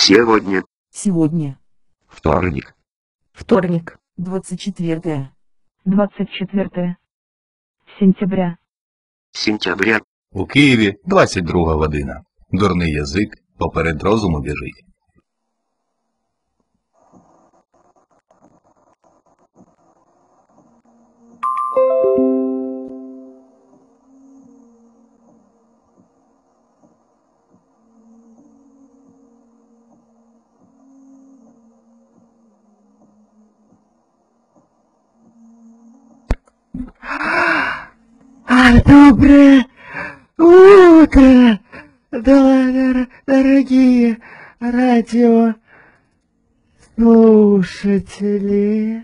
Сегодня. Сегодня. Вторник. Вторник. 24 сентября. Сентября. У Києві 22 година. Дурний язик поперед розуму біжить. Доброе утро, дорогие радиослушатели.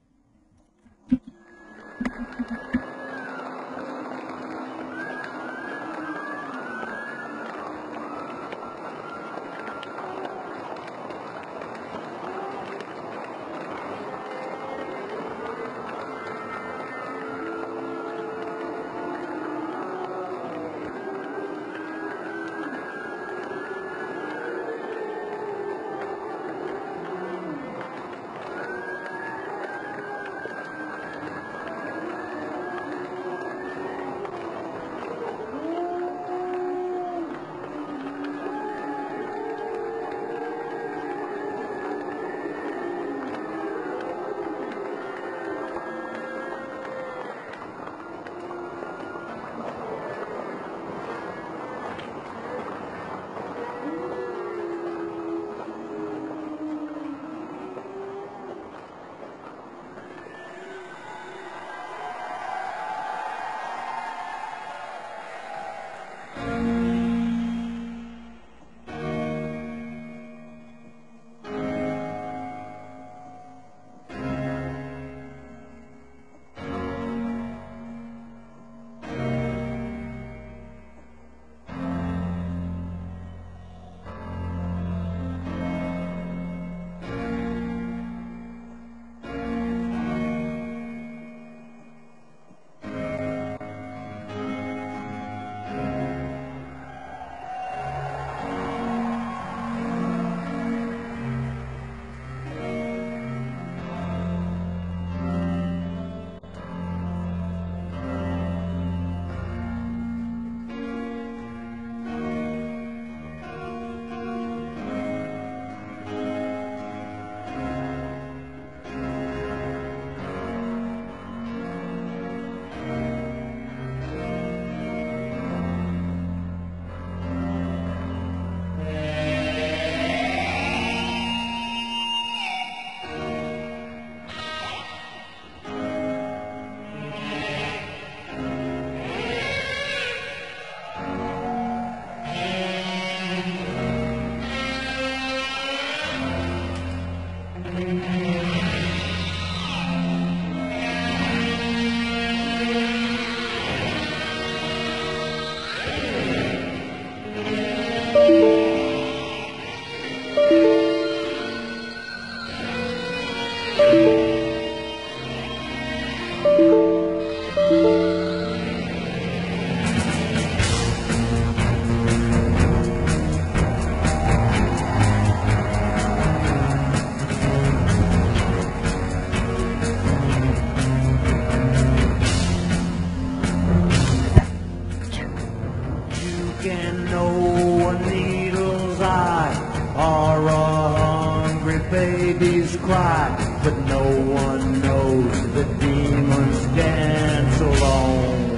Babies cry, but no one knows the demons dance alone.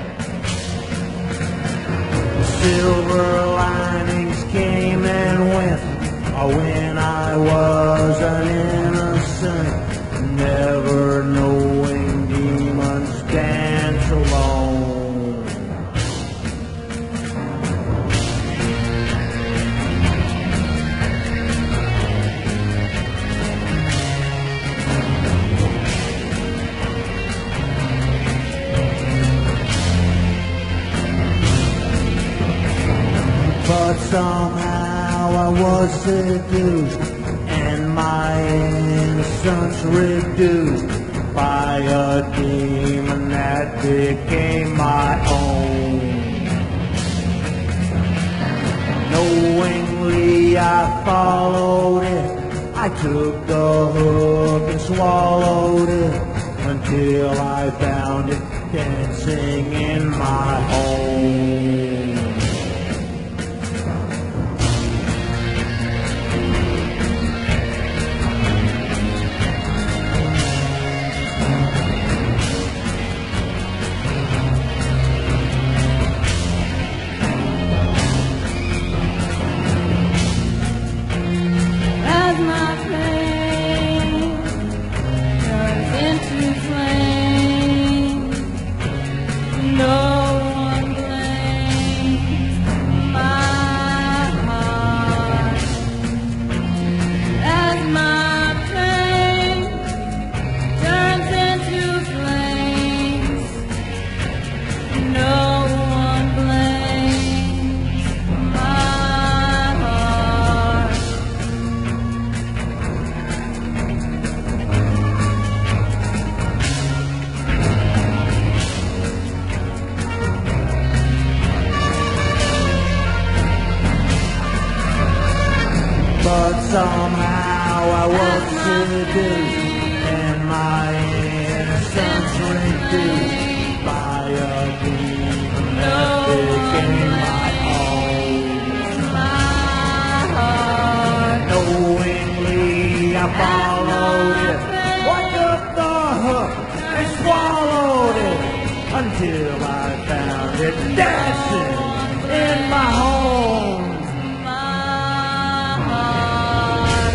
Silver linings came and went when I was an innocent, never knowing demons dance alone. But somehow I was seduced, and my innocence reduced by a demon that became my own. Knowingly I followed it. I took the hook and swallowed it until I found it dancing in my home. As my pain turns into flame, no one blames my heart. As my pain turns into flames, no one blames my heart. But somehow I was seduced and my innocence reduced by a demon that became my own. My heart. Knowingly I followed it, walked up the hook and swallowed it until I found it dancing in my home. My heart.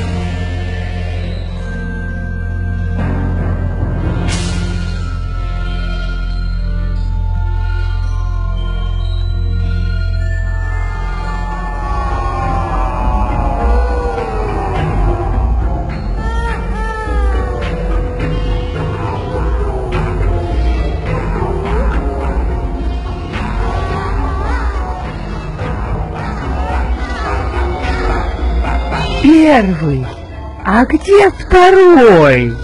Первый. А где второй?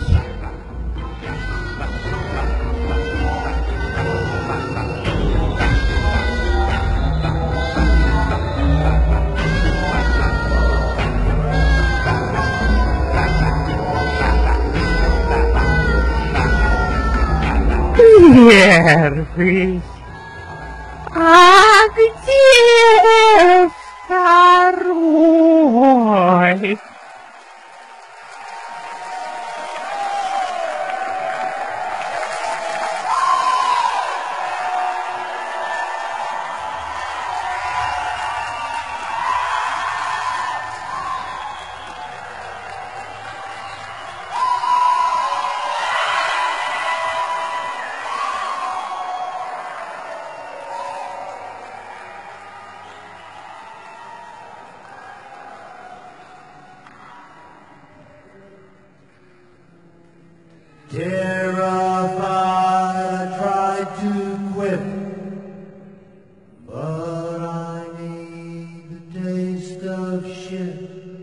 Первый. А где второй? Terrified, I tried to quit, but I need the taste of shit,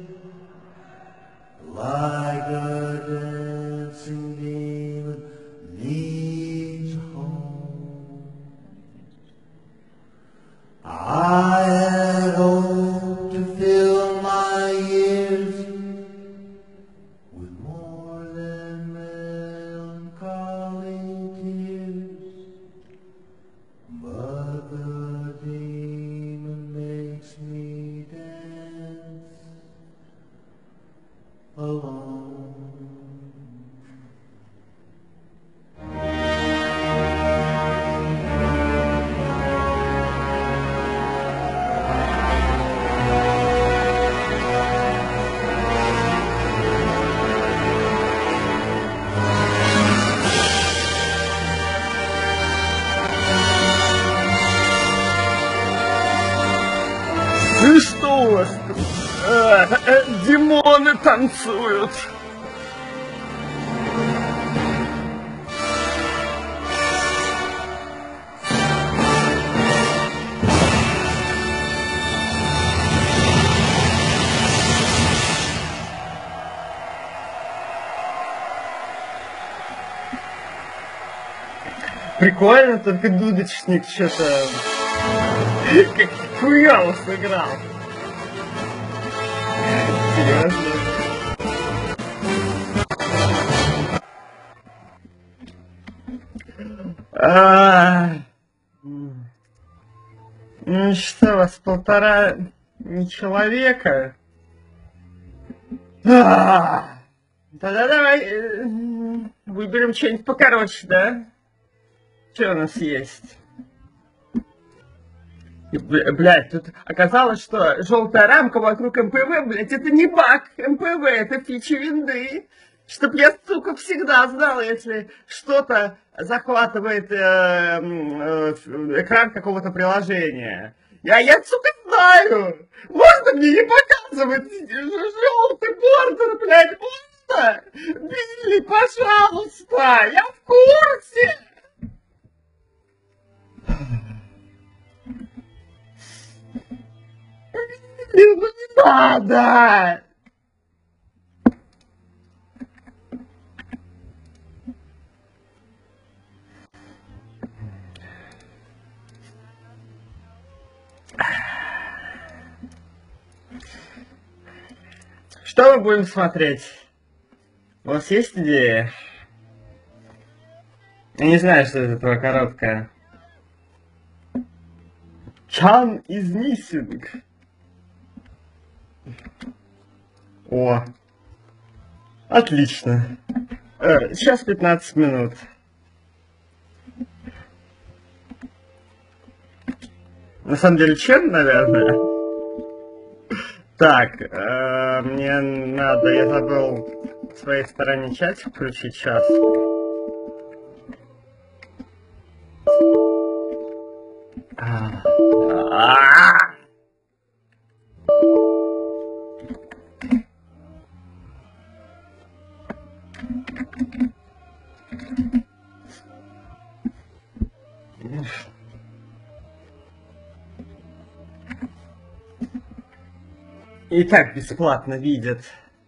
like a dancing demon needs a home. I had hoped to fill my years with more than melancholy tears, but the demon makes me dance alone. Ну что у вас тут? Демоны танцуют. Прикольно, только дудочник что-то как хуёво сыграл. Серьезно? Ну что, у вас полтора не человека? Тогда давай выберем что-нибудь покороче, да? Что у нас есть? Блять, тут оказалось, что желтая рамка вокруг МПВ, блять, это не баг МПВ, это фича винды. Чтоб я, сука, всегда знал, если что-то захватывает экран какого-то приложения. Я, сука, знаю! Можно мне не показывать желтый бордер, блядь, можно? Билли, пожалуйста, я в курсе! Билли, ну не надо! Что мы будем смотреть? У вас есть идея? Я не знаю, что это твоя короткая. Чан is missing. О. Отлично. Сейчас 15 минут. На самом деле, Чен, наверное. Так, мне надо, я забыл в своей стороне чатик включить сейчас. И так бесплатно видят.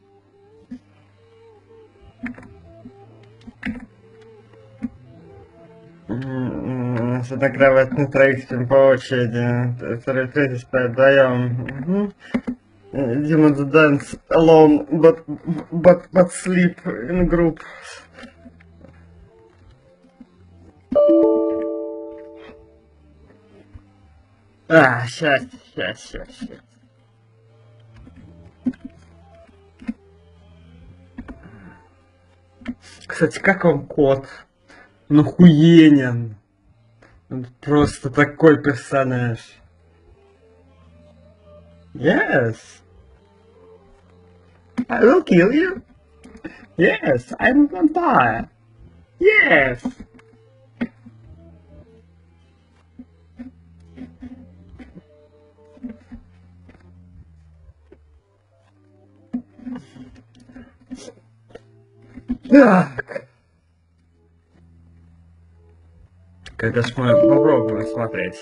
Сфотографировать на троих по очереди. Третий спать вдвоем. Demons dance alone, but sleep in group. Сейчас. Кстати, как вам кот? Ну хуенен. Он просто такой персонаж. Yes. I will kill you. Yes, I'm a vampire. Yes. Так. Когда ж мы попробуем смотреть.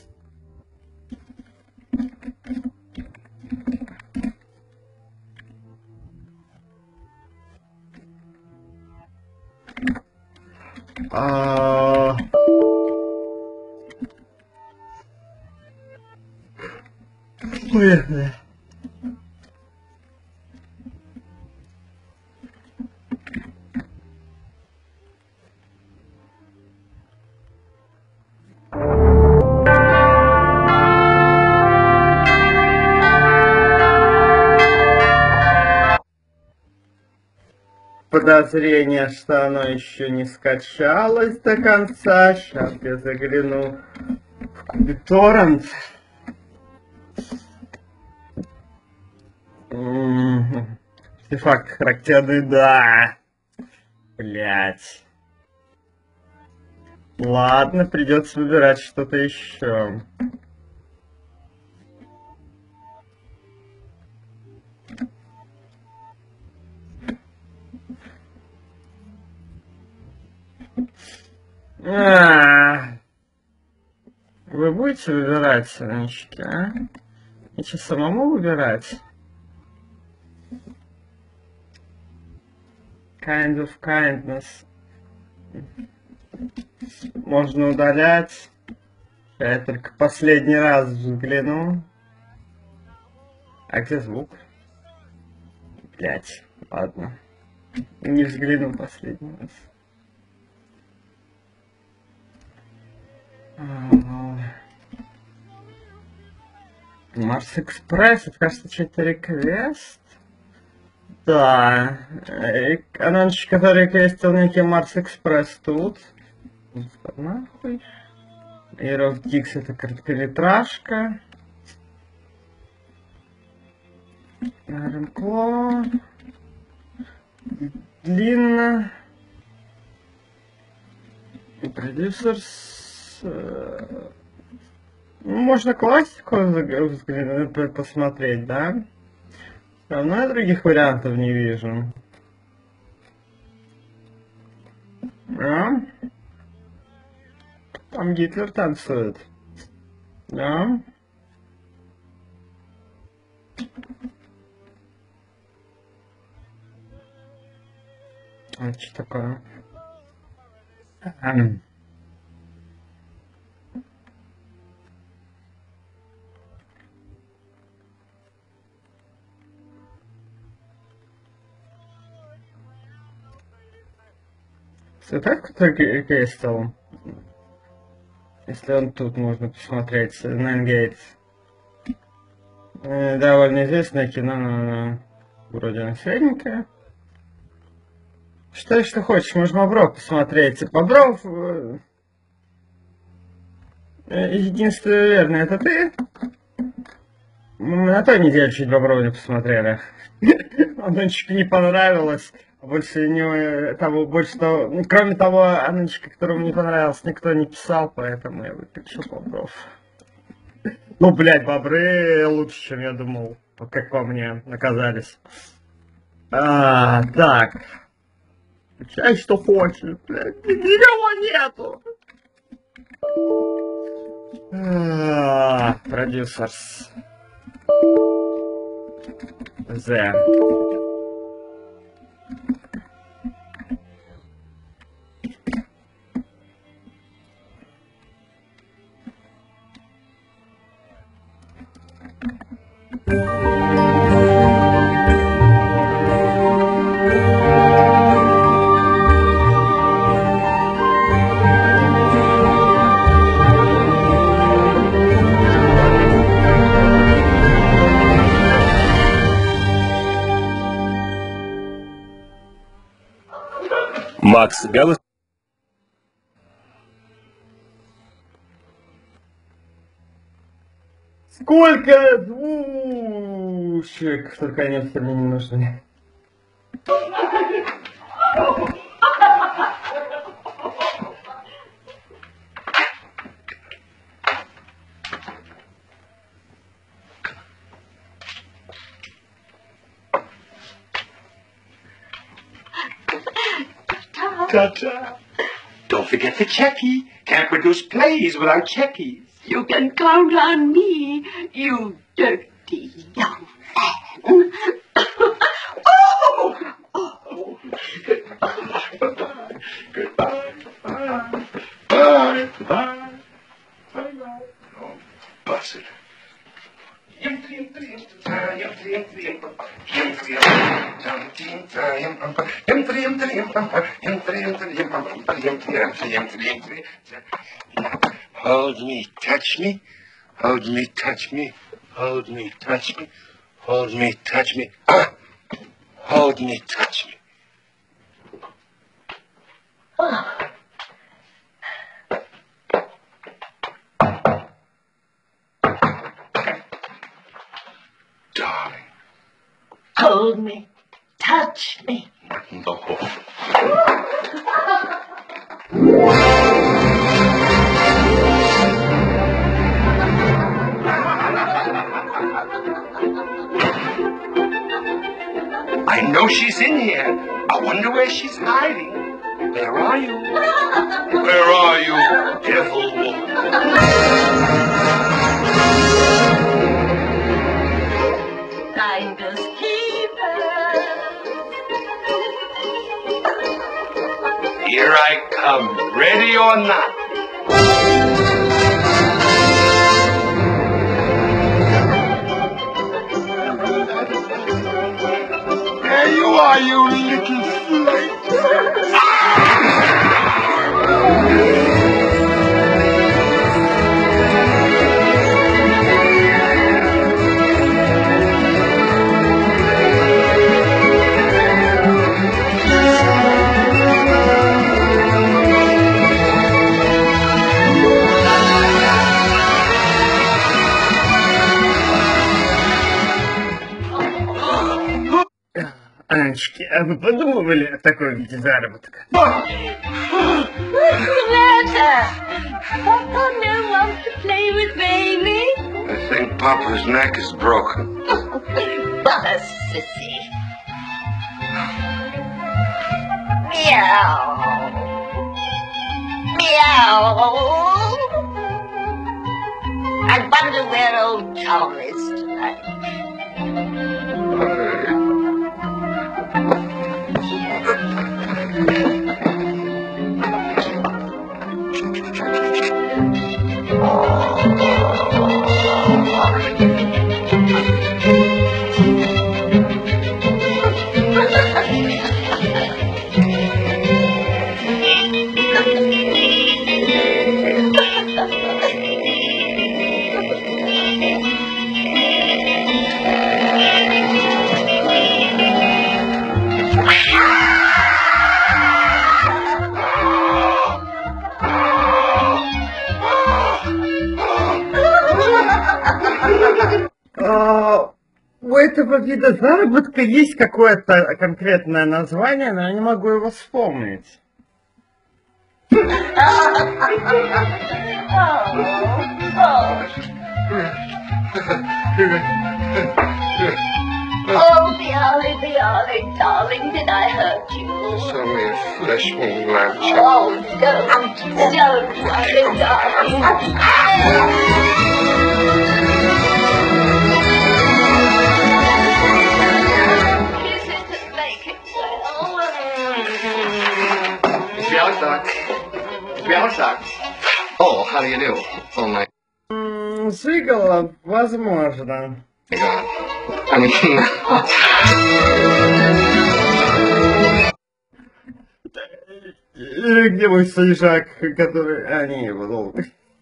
Ой. Подозрение, что оно еще не скачалось до конца. Сейчас я загляну в BitTorrent. Артефакт характерный, да. Блять. Ладно, придется выбирать что-то еще. Вы будете выбирать, странички, а? И что, самому выбирать? Kind of kindness. Можно удалять. Я только последний раз взгляну. А где звук? Блять, ладно. Не взглянул последний раз. Марс Экспресс, это, кажется, что-то реквест. Да, канончик, который реквестил некий Марс Экспресс тут. Нахуй. Air of Dix это короткометражка. Рынкло. Длинно. Продюсерс. Можно классику посмотреть, да? Все равно я других вариантов не вижу. Да? Там Гитлер танцует. Да? А что такое? Так кто реквестил? Если он тут, можно посмотреть. Nine Gates. Довольно известное кино, но вроде средненькое. Считай, что хочешь, можно Бобров посмотреть. Бобров... Единственное верное, это ты? Мы на той неделе чуть Боброва не посмотрели. Анончику не понравилось. Больше того, кроме того Анончика, которому не понравилось, никто не писал, поэтому я выключил Бобров. Ну, блядь, бобры лучше, чем я думал. Как по мне, оказались. Так. Включай, что хочешь, блядь. Никого нету. Продюсерс. The. Макс Галлахер. Сколько двушек, только они остальные не нужны. Ta-ta. Don't forget the checky. Can't produce plays without checkies. You can count on me, you dirty young man. Oh! Goodbye. Bye. Bye. Oh, bust it. Hold me, touch me, hold me, touch me, hold me, touch me, hold me, touch me, hold me, touch me. Darling. Hold me, touch me. No. I know she's in here. I wonder where she's hiding. Where are you? Where are you, devil woman? Finders keepers. Here I come, ready or not. Goodbye, you little flake. Анечки, а вы подумывали о такой виде заработка? What's the matter? Papa no wants to play with baby. I think Papa's neck is broken. What a sissy. Meow. Meow. I wonder where old Tom is tonight. У этого вида заработка есть какое-то конкретное название, но я не могу его вспомнить. Darling, darling, did I hurt you? It's only a flesh wound, lamb chop. Oh, don't worry, darling. Oh, how do you do? Oh, my Жигало, возможно. God. I mean, Или где мой свежак, который... А, не, его долго.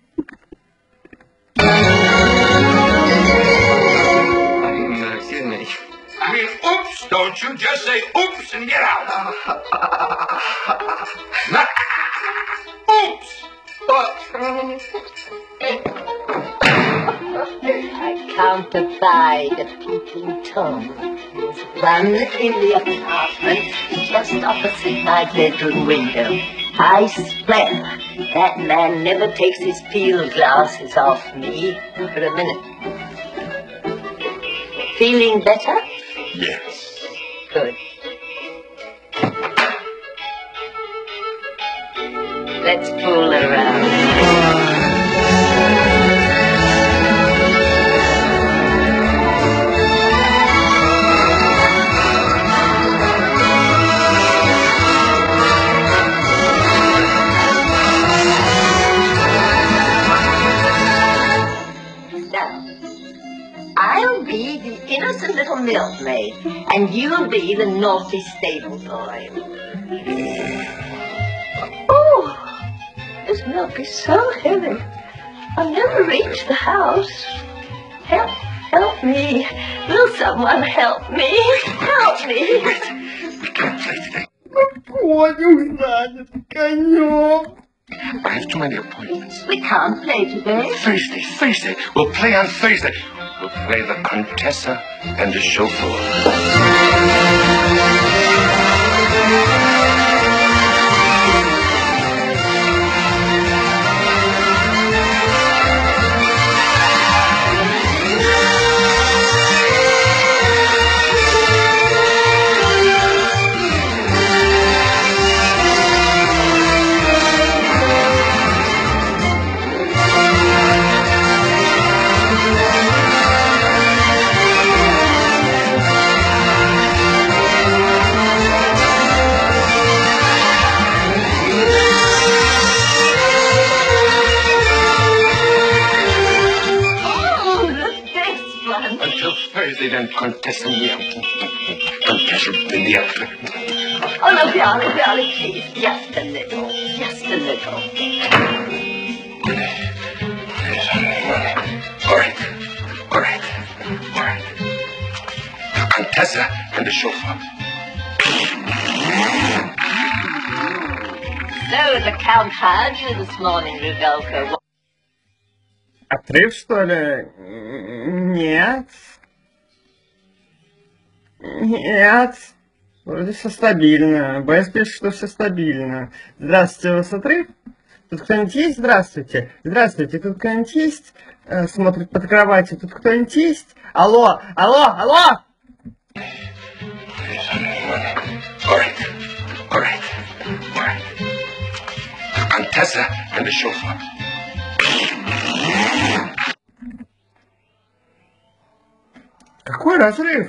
excuse me. I mean, oops, don't you just say oops and get out. Not oops. I can't abide a peeping Tom. There's one in the apartment just opposite my bedroom window. I swear that man never takes his field glasses off me for a minute. Feeling better? Yes. Good. Let's fool around. I'll be the innocent little milkmaid, and you'll be the naughty stable boy. Oh, this milk is so heavy. I'll never reach the house. Help me. Will someone help me? Help me. We can't play today. Конюх занят, конек. I have too many appointments. We can't play today. Thursday. We'll play on Thursday. We'll play the Contessa and the chauffeur. Thursday, then Contessa Mia. Contessa Mia. Oh, no, darling, please. Just a little. Just a little. All right. All right. All right. The Contessa and the chauffeur. So, the Count heard you this morning, Rudolpho. Отрыв, что ли? Нет. Нет. Вроде все стабильно. Бэс пишет, что все стабильно. Здравствуйте, у вас отрыв? Тут кто-нибудь есть? Здравствуйте. Здравствуйте, тут кто-нибудь есть? Смотрит под кроватью. Тут кто-нибудь есть? Алло, алло, алло! All right. All right. All right. The Contessa and the chauffeur. Какой разрыв?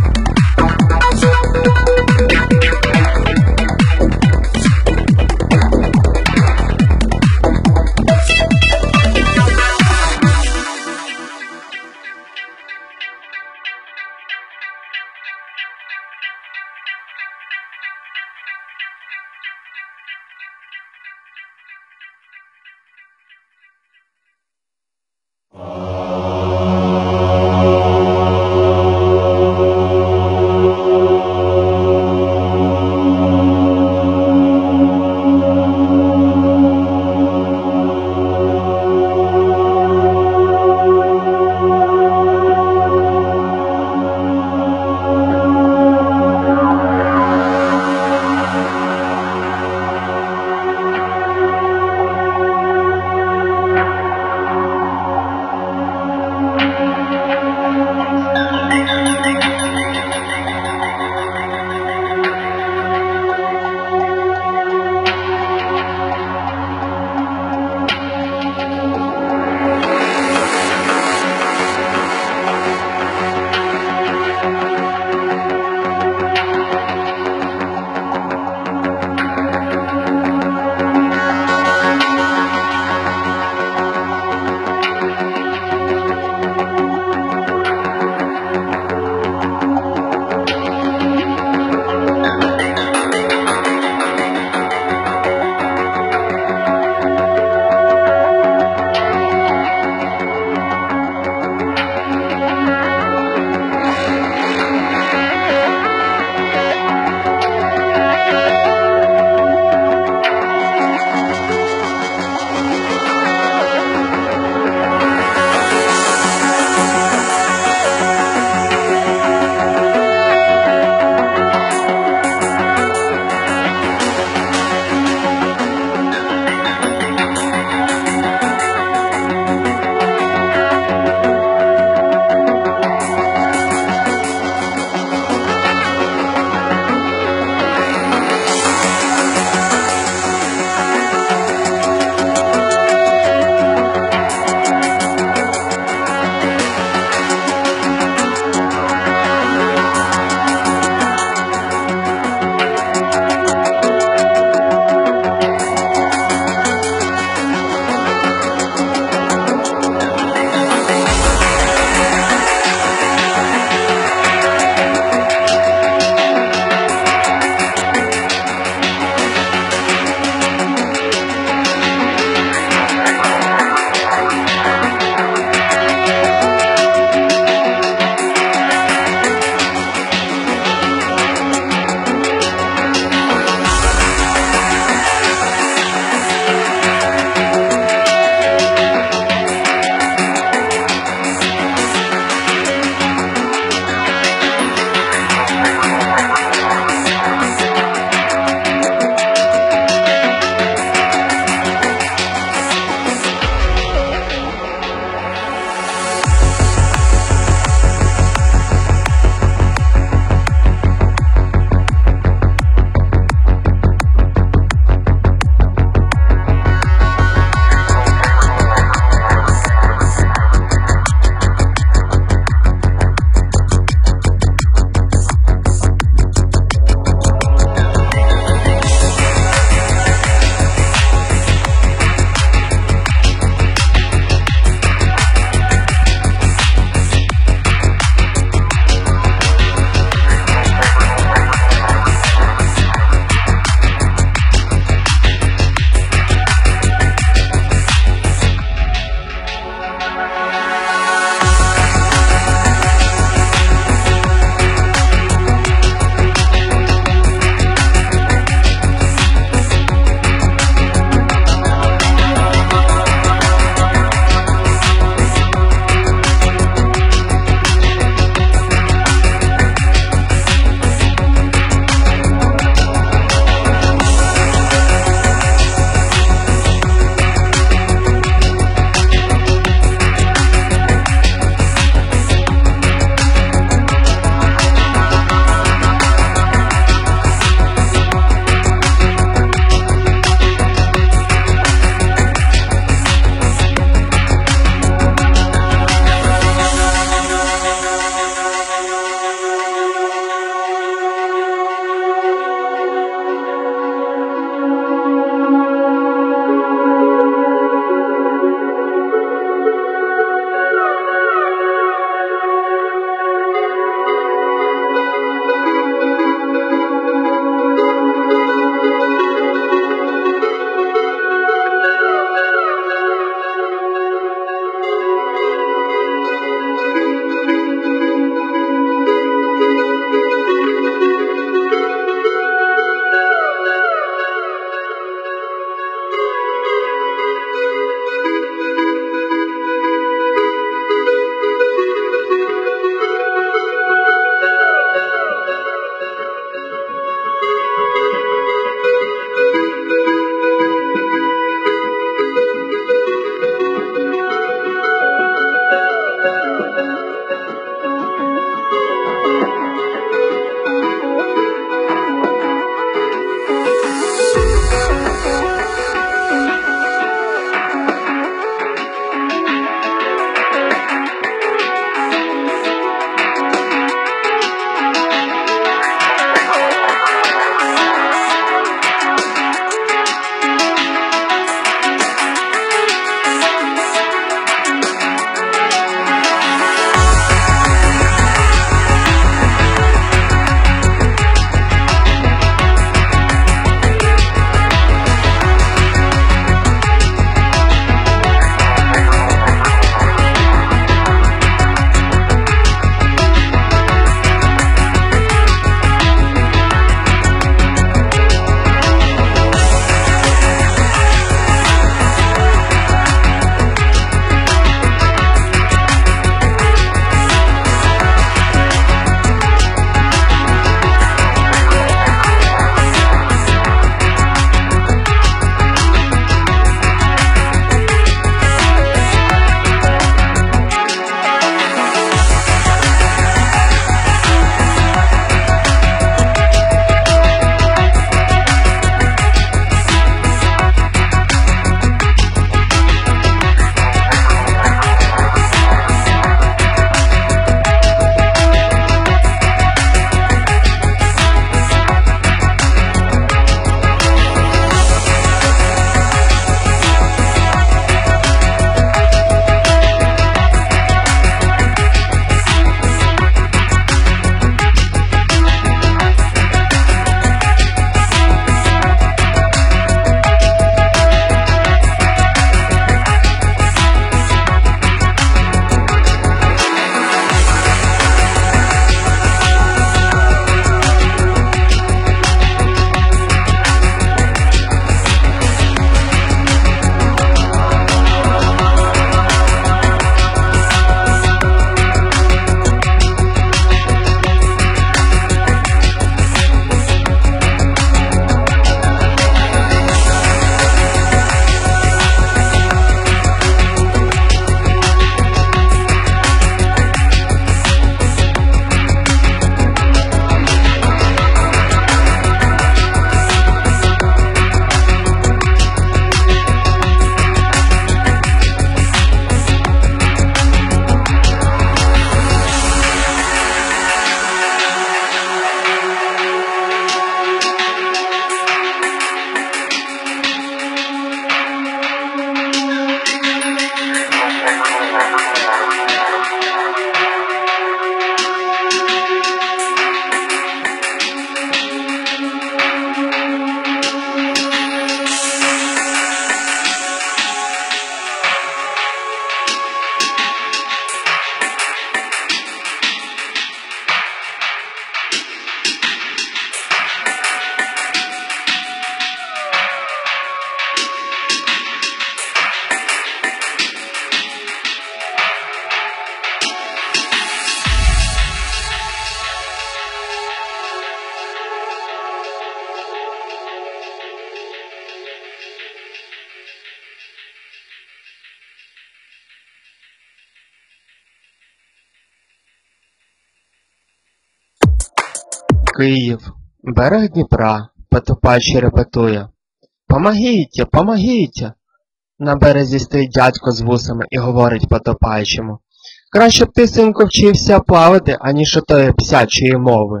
Київ, берег Дніпра, потопаючи репетує. Помогіть, помогіть! На березі стоїть дядько з вусами і говорить потопаючому. Краще б ти, синку, вчився плавати, аніж отої псячої мови.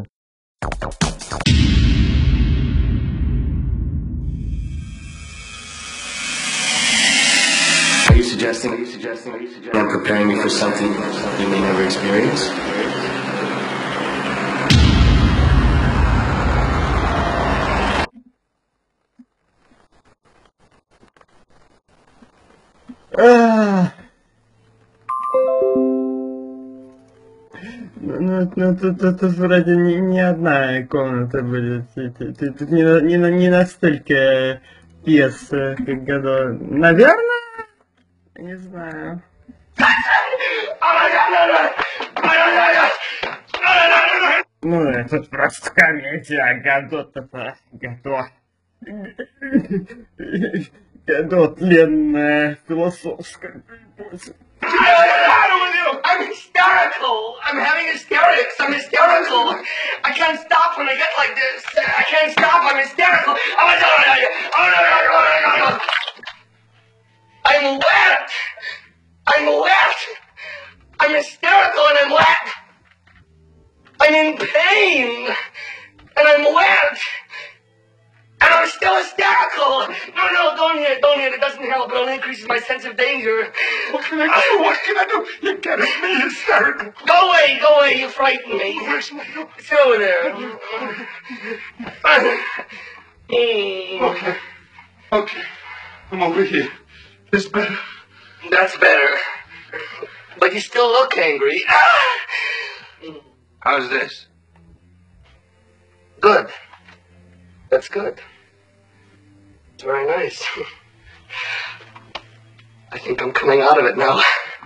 Are you suggesting I'm preparing me for something you may never experience? Тут вроде не одна комната будет. Тут не настолько пьес, как году. Наверное? Не знаю. Ну, это просто комедия, а Гадот-то Гадот. Гадот ленная, философская. I'm hysterical. I'm having hysterics. I'm hysterical. I can't stop when I get like this. I can't stop. I'm hysterical. I'm wet. I'm wet. I'm hysterical and I'm wet. I'm in pain and I'm wet. And I'm still hysterical. No, don't hit it. It doesn't help. It only increases my sense of danger. What can I do? What can I do? You're getting me hysterical. Go away. You frighten me. Where's my door? It's over there. Okay. I'm over here. This better? That's better. But you still look angry. How's this? Good. That's good. It's very nice. I think I'm coming out of it now.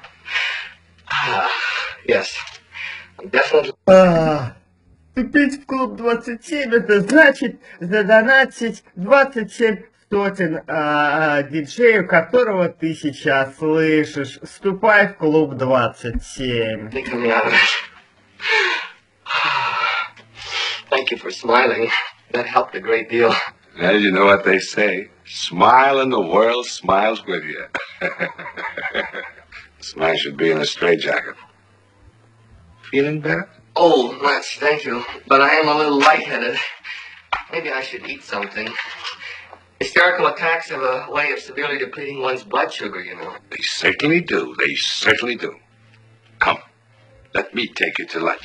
Yes. I'm definitely... Вступить в клуб 27, это значит задонатить 27 сотен диджею, которого ты сейчас слышишь. Вступай в клуб 27. Coming out of it. Thank you for smiling. That helped a great deal. Well, you know what they say. Smile and the world smiles with you. Smile should be in a straitjacket. Feeling better? Oh, much, thank you. But I am a little lightheaded. Maybe I should eat something. Hysterical attacks have a way of severely depleting one's blood sugar, you know. They certainly do. They certainly do. Come, let me take you to lunch.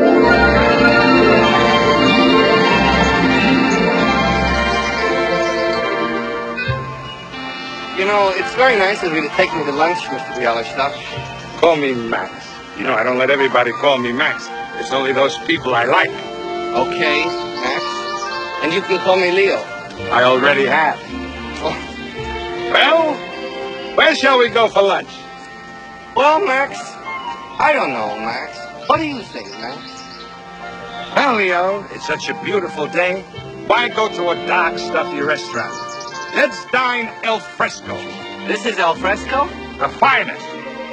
You know, it's very nice of you to take me to lunch, Mr. Bialystok. Call me Max. You know, I don't let everybody call me Max. It's only those people I like. Okay, Max. And you can call me Leo. I already have. Oh. Well, where shall we go for lunch? Well, Max, I don't know, Max. What do you think, Max? Well, Leo, it's such a beautiful day. Why go to a dark, stuffy restaurant? Let's dine al fresco. This is al fresco? The finest.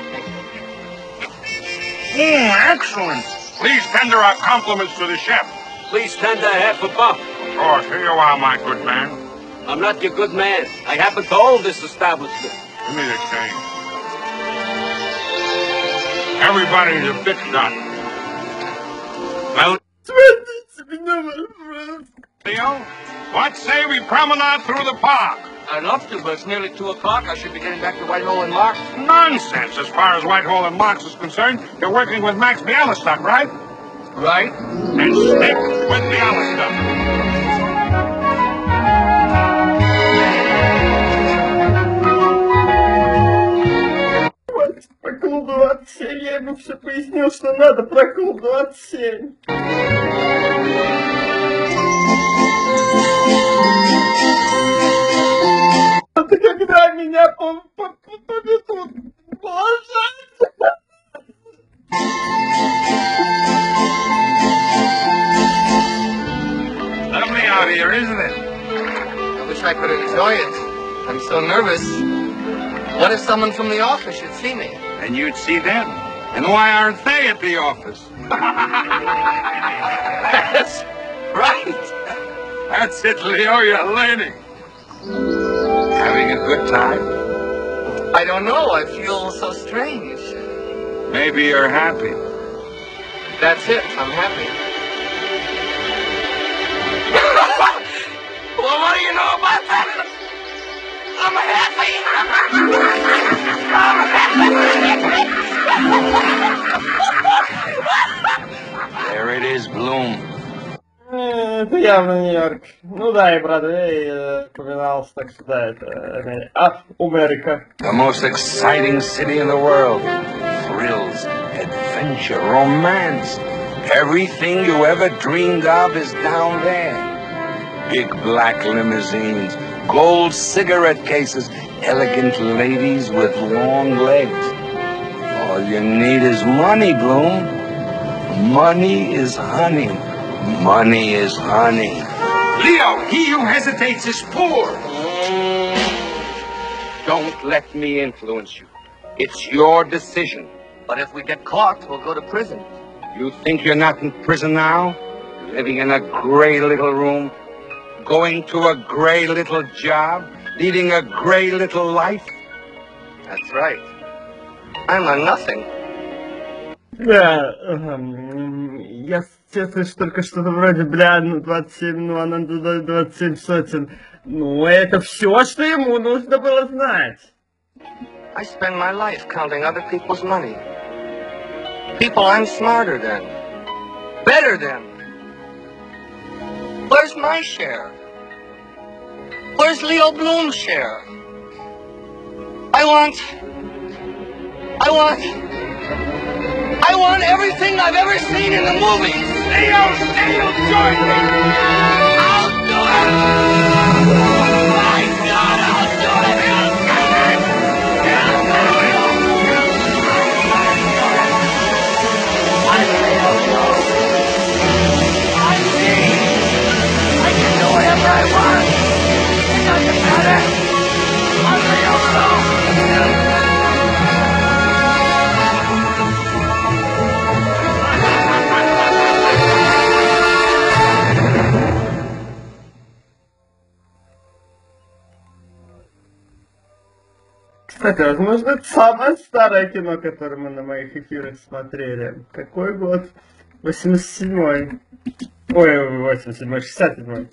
Excellent. Please tender our compliments to the chef. Please tender half a buck. Of course, here you are, my good man. I'm not your good man. I happen to own this establishment. Give me the change. Everybody's a bit nut. Well, Leo, what say we promenade through the park? I'd love to, but it's nearly 2 o'clock. I should be getting back to Whitehall and Marks. Nonsense. As far as Whitehall and Marks is concerned, you're working with Max Bialystok, right? Right. And stick with Bialystok. Про клуб 27 я ему все пояснил, что надо про клуб 27. Это когда меня поведут. Боже! Lovely out here, isn't it? I wish I could enjoy it. I'm so nervous. What if someone from the office should see me? And you'd see them. And why aren't they at the office? Right. That's it, Leo. You're learning. Having a good time? I don't know. I feel so strange. Maybe you're happy. That's it. I'm happy. Well, what do you know about that? There it is, Bloom. Это явно Нью-Йорк. Ну да, и Бродвей упоминался, так что да, это Америка. The most exciting city in the world. Thrills, adventure, romance. Everything you ever dreamed of is down there. Big black limousines, gold cigarette cases, elegant ladies with long legs. All you need is money, Bloom. Money is honey. Money is honey. Leo, he who hesitates is poor. Don't let me influence you. It's your decision. But if we get caught, we'll go to prison. You think you're not in prison now? Living in a gray little room? Going to a gray little job? Leading a gray little life? That's right. I'm a nothing. Да, я слышу только что-то вроде, бля, ну 27, ну она 27 сотен. Ну, это все, что ему нужно было знать. I spend my life counting other people's money. People I'm smarter than. Better than. Where's my share? Where's Leo Bloom's share? I want everything I've ever seen in the movies. Leo, join me! I'll do it! My God, I'll do it! I'm Leo Bloom. I'm me. I can do whatever I want. It doesn't matter. I'm Leo Bloom. Кстати, возможно, это самое старое кино, которое мы на моих эфирах смотрели. Какой год? 87-й. Ой, 87-й, 67-й.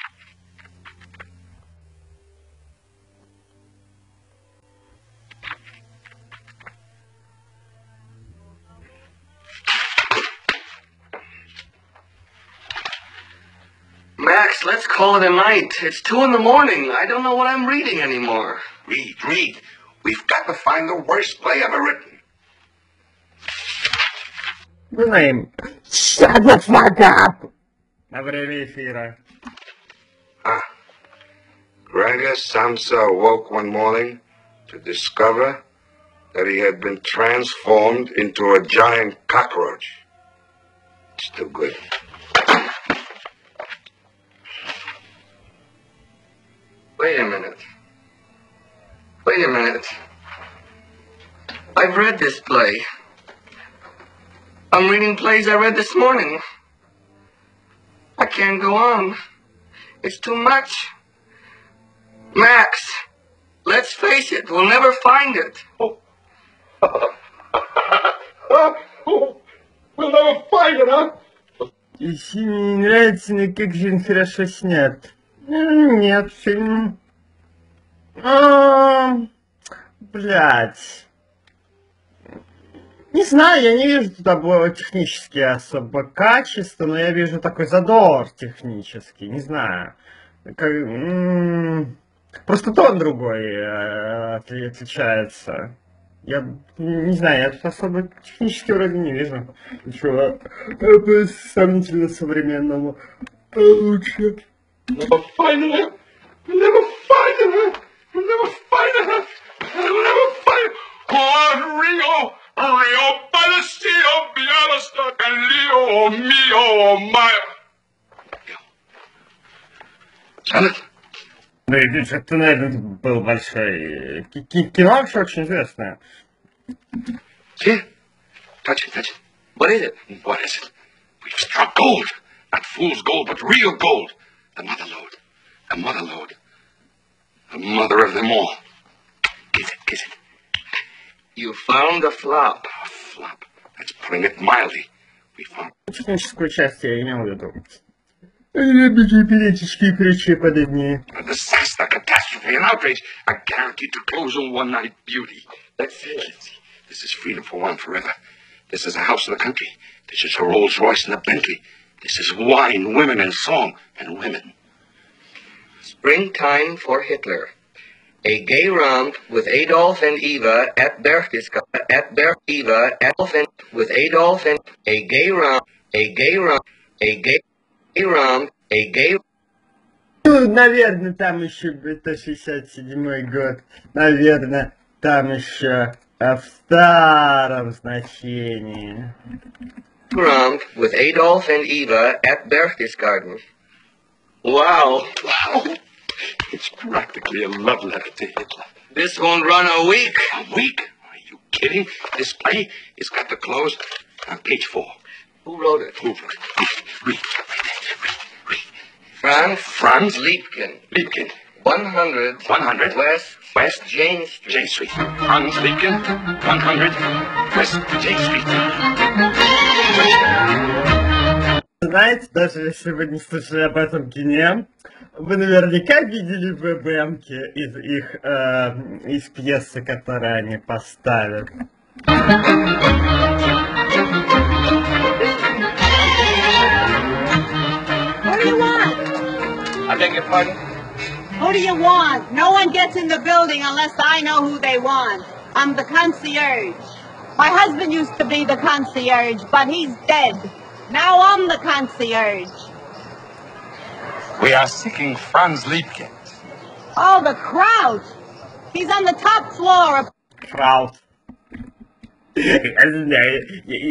Max, let's call it a night. It's 2 in the morning. I don't know what I'm reading anymore. Read. We've got to find the worst play ever written. Знаем. Shut the fuck up! На время эфира. Gregor Samsa awoke one morning to discover that he had been transformed into a giant cockroach. It's too good. Wait a minute. I've read this play. I'm reading plays I read this morning. I can't go on. It's too much. Max, let's face it, we'll never find it. We'll never find it, huh? Если не нравится мне, как жизнь хорошо снят. Нет, фильм... Блядь. Не знаю, я не вижу туда было технически особо качества, но я вижу такой задор технический, не знаю. Просто тон другой отличается. Я не знаю, я тут особо технически вроде не вижу ничего сравнительно современному получше. Never find her. Never find her. Never find her. Never find her. Oh, Rio, by the sea of Bialystok and Leo, mio, my. Jonathan? Да и бюджет, наверное, был большой. Кино вообще очень известное. See? Touch it. What is it? What is it? We've struck gold. Not fool's gold, but real gold. The mother lode. The mother lode. The mother of them all. Kiss it, kiss it. You found a flop. A flop. Let's putting it mildly. We found... Техническую часть я имел в виду. Эпические преподобные. A disaster, catastrophe, an outrage. A guaranteed to close on one-night beauty. Let's see it. This is freedom for one forever. This is a house of the country. This is a Rolls Royce and a Bentley. This is wine, women, and song, and women. Springtime for Hitler. A gay romp with Adolf and Eva at Berchtesgaden. With Adolf and a gay romp. Ну, наверное, там еще это 67-й год. Наверное, там еще в старом значении. Romp with Adolf and Eva at Berchtesgaden. Wow. Wow. It's practically a love letter to Hitler. This won't run a week. A week? Are you kidding? This play has got to close on page 4. Who wrote it? Who wrote it? Read. Franz Liebken. Liebken. 100 West Jane Street. Jane Street. Franz Liebken. 100 West Jane Street. Знаете, даже если вы не слышали об этом кине, вы наверняка видели ВБМки из пьесы, которую они поставят. What do you want? I beg your pardon? Who do you want? No one gets in the building unless I know who they want. I'm the concierge. My husband used to be the concierge, but he's dead. Now I'm the concierge. We are seeking Franz Liebken. Oh, the Kraut. He's on the top floor of... Kraut. Я знаю.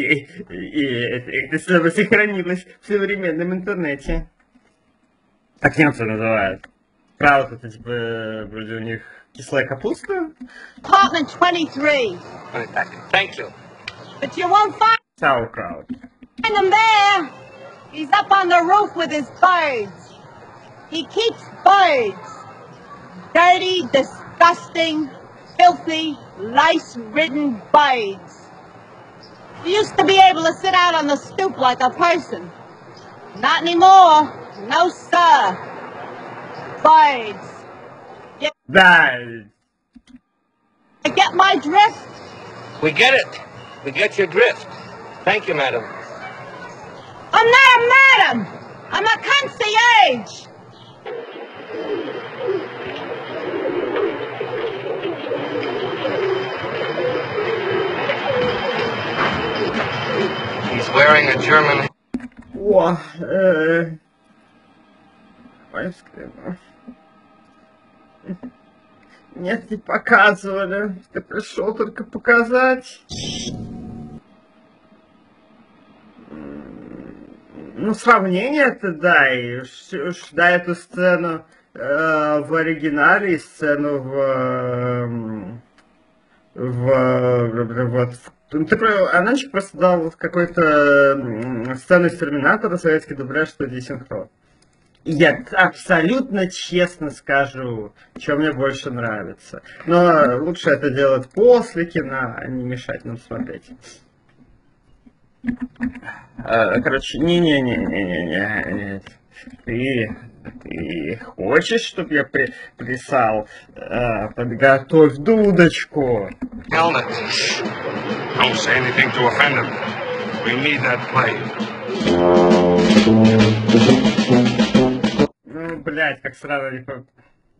Это слово сохранилось в современном интернете. Как немцы называют? Краут, это типа вроде у них кислая капуста? Apartment 23. Thank you. But you won't find Sauerkraut. him there. He's up on the roof with his birds. He keeps birds. Dirty, disgusting, filthy, lice-ridden birds. You used to be able to sit out on the stoop like a person. Not anymore. No, sir. Birds. Birds. You get my drift? We get it. We get your drift. Thank you, madam. I'm not a madam. I'm a concierge. He's wearing a German... О, нет, не показывали. Ты пришел только показать. Ну, сравнение-то, да, и уж да, эту сцену в оригинале и сцену она же просто дал какой-то сцену из Терминатора, советский дубляж, студии синхрон. Я абсолютно честно скажу, что мне больше нравится. Но лучше это делать после кино, а не мешать нам смотреть. Короче, не. Ты хочешь, чтобы я плясал? Подготовь дудочку. Helmet. Don't say anything to offend him. We need that play. Ну, блядь, как сразу не помню.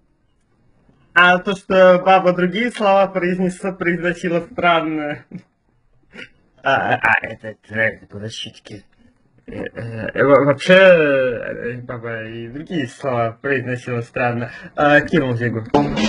А то, что баба другие слова произносила странно. Это подождите. Вообще, баба и другие слова произносила странно. Кинул Зигу.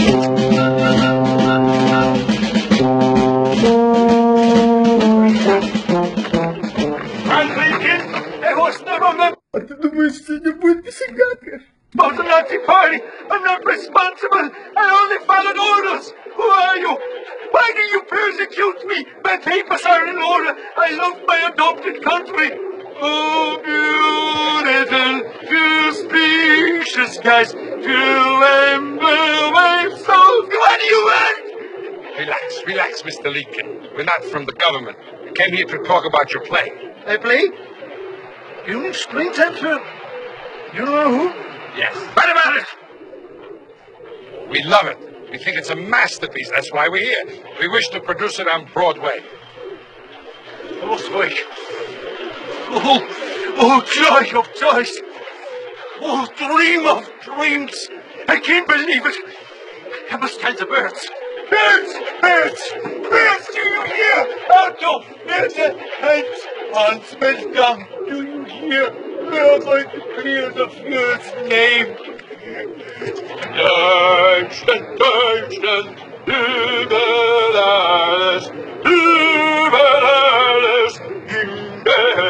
А ты думаешь, сегодня будет писагака? Of the Nazi Party! I'm not responsible! I only followed orders! Who are you? Why do you persecute me? My papers are in order! I love my adopted country! Oh, little few species, guys, few waves, so what do you want? Relax, Mr. Leakin. We're not from the government. We came here to talk about your play. I play? You need springtime film? You know who? Yes. What about it? We love it. We think it's a masterpiece. That's why we're here. We wish to produce it on Broadway. Broadway. Oh, joy of joys. Oh, dream of dreams. I can't believe it. I must tell the birds. Birds! Do you hear? Out of the heights on Spelldown. Do you hear? We are going to clear the fierce name. Deutschland, über alles,